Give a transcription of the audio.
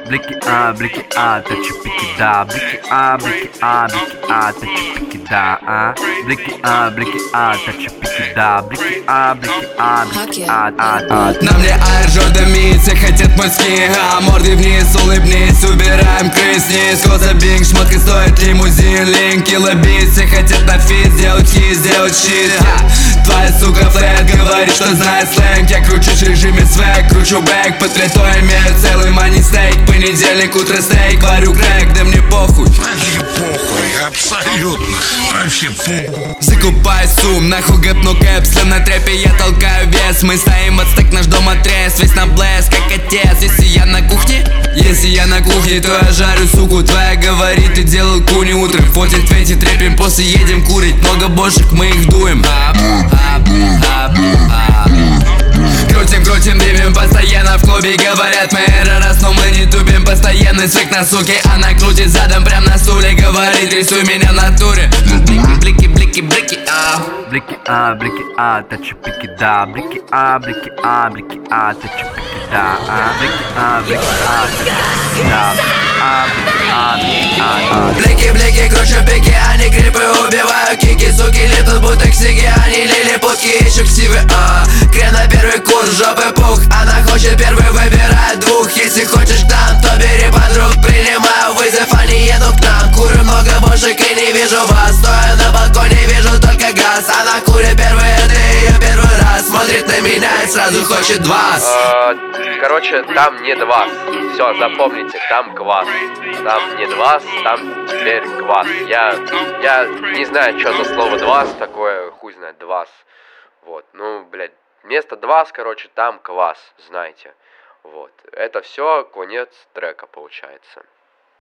блики, тачи пики, да, блики, тачи пики, да, блики, тачи пики, да, блики, На мне Air Jordan Mid, все хотят мой скин, морды вниз, улыбнись, убираем крысниц. Коза Бинг, шмотка стоит лимузин, линки лоббит, все хотят на фит, сделать хит, сделать щит. Твоя сука флэт говорит, что знает сленг. Я кручусь в режиме свек, кручу бэк, под плитой имею целый мани стейк. Понедельник, утро стейк, варю крэк, да мне похуй. Вообще похуй, абсолютно, вообще похуй. Закупай сум, нахуй гэпну кэпс, на трэпе я толкаю вес. Мы стоим, отстак, наш дом отрез, весь на блеск, как отец. Если я на кухне, то я жарю суку. Твоя говорит, ты делал куни утром. 14-20 трэпим, после едем курить. Много бошек, мы их дуем. Крутим, дымим постоянно в клубе. Говорят, мы раз, но мы не тупим. Постоянный свек на суке, она крутит задом прям на стуле. Говорит, рисуй меня в натуре. Блики, блики, блики, блики, тачи пики, да, блики, тачи пики, да, блики, блики, блики, кручу пики, они крипы убивают кики, суки летут будто ксики, они лилипутки, ищут ксивы, крем на первый курс, жопы пух, она хочет первый, выбирает двух. Если хочешь к нам, то бери подруг, принимаю вызов, они едут к нам. Курю много бошек и не вижу вас, стоя на балконе, вижу только газ. Она курит первый, это ее первый раз, смотрит на меня и сразу хочет вас. Короче, там не двас. Все, запомните, там квас. Там не двас, там теперь квас. Я не знаю, что за слово двас такое, хуй знает, двас. Вот, ну, блядь, вместо двас, короче, там квас, знаете. Вот, это все, конец трека получается.